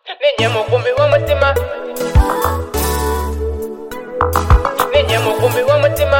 Ninye mukumbi w'umutima, ninye mukumbi w'umutima.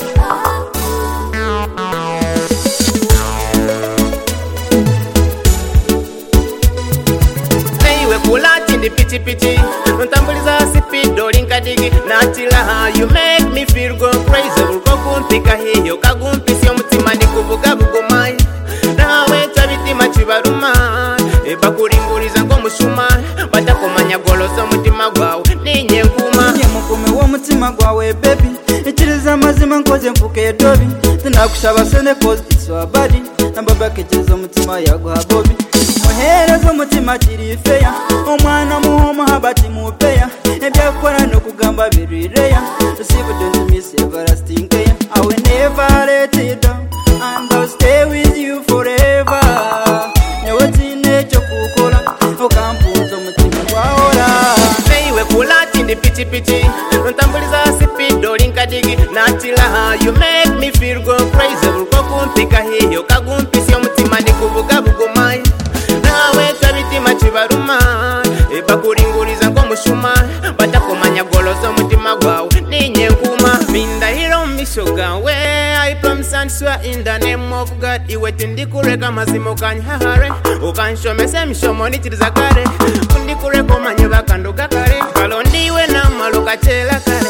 Naiwe kulati ndi piti piti, ntambuliza sipido linkadigi natila. You make me feel go crazy, ulko kumpika hiyo kagumpisi omutima ndikuvuga bugomai. Nawe tabitima chibaruma, eba kuringuriza ngo mushuma, batakomanya goloza omutima gwawe ninye nkuma. Ninye mukumi w'omutima gwawe baby, ikiriza amazima nkoze mfuke edobi. Tinakushaba sene cause it's your body, nambaba kekeza omutima yaguha bobi. Muhereza omutima kiri feya, omwana muhoma habati mupeya. Ebyakora nokugamba birireya, receive don't miss everlasting care. I will never let it down, and I'll stay with you forever. Nyewotine chokukola, okampuza omutima gwahola. Naiwe kulati ndi piti piti, ntambuliza sipido linkadigi natila. You make me feel go crazy, ulko kumpika hiyo kagumpisi omutima ndikuvuga bugomai. Nawe tabitima chibaruma, eba kuringuriza ngo mushuma, batakomanya goloza omutima gwawe ninye nkuma. Mindahiro misho gawe, I promise and swear in the name of God. Iwe tindikureka mazima ukanyahare, ukanshomesa emishomo nikiriza kare. Undikureka omanye bakanduka kare, kalondiwe namalo kachela kare.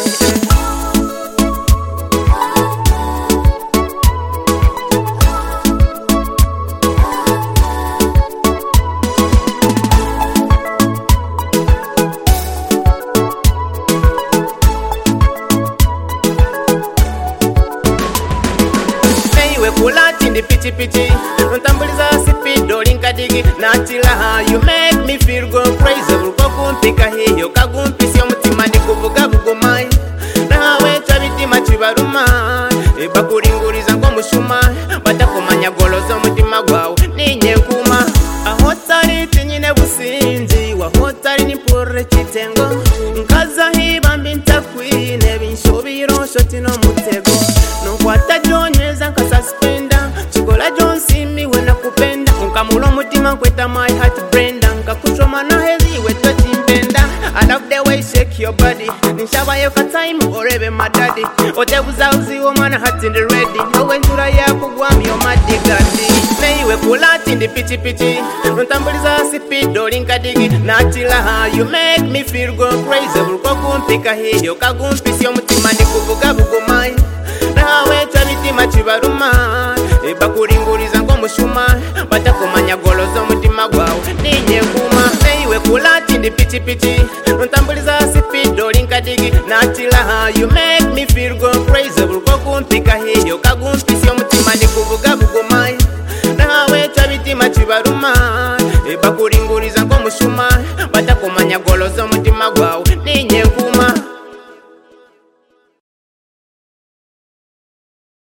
Kulati ndi piti piti, ntambuliza sipido linkadigi natila. You make me feel go crazy, ulko kumpika hiyo kagumpisi omutima ndikuvuga bugomai. Nawe tabitima chibaruma, eba kuringuriza ngo mushuma, batakomanya goloza omutima gwawe ninye nkuma. Aho tari tinyine businzi, waho tari nimpore kitengo. Nkaza hibambi ntakwine, binshobiro shoti no mutego. Nkwata jonyweza nkasuspenda, chikola jonsimi wena kupenda. Nkamula omutima nkweta my heart brenda, nkakuchoma na hezi weto chimpenda. I love the way you shake your body, nishabayo ka time orebe madadi. Otebuza uziwo mwana heart in the ready, nowe njura yakugwami omadigadi. Naiwe kulati ndi piti piti, ntambuliza sipido linkadigi natila. You make me feel go crazy, ulko kumpika hiyo kagumpisi omutima ndikuvuga bugomai. Nawe tabitima chibaruma, eba kuringuriza ngo mushuma, batakomanya goloza omutima gwawe ninye nkuma. Naiwe kulati ndi piti piti, ntambuliza sipido linkadigi natila. You make me feel go crazy, ulko kumpika hiyo kagumpisi omutima ndikuvuga bugomai. Nawe tabitima chibaruma, eba kuringuriza ngo mushuma, batakomanya goloza omutima gwawe ninye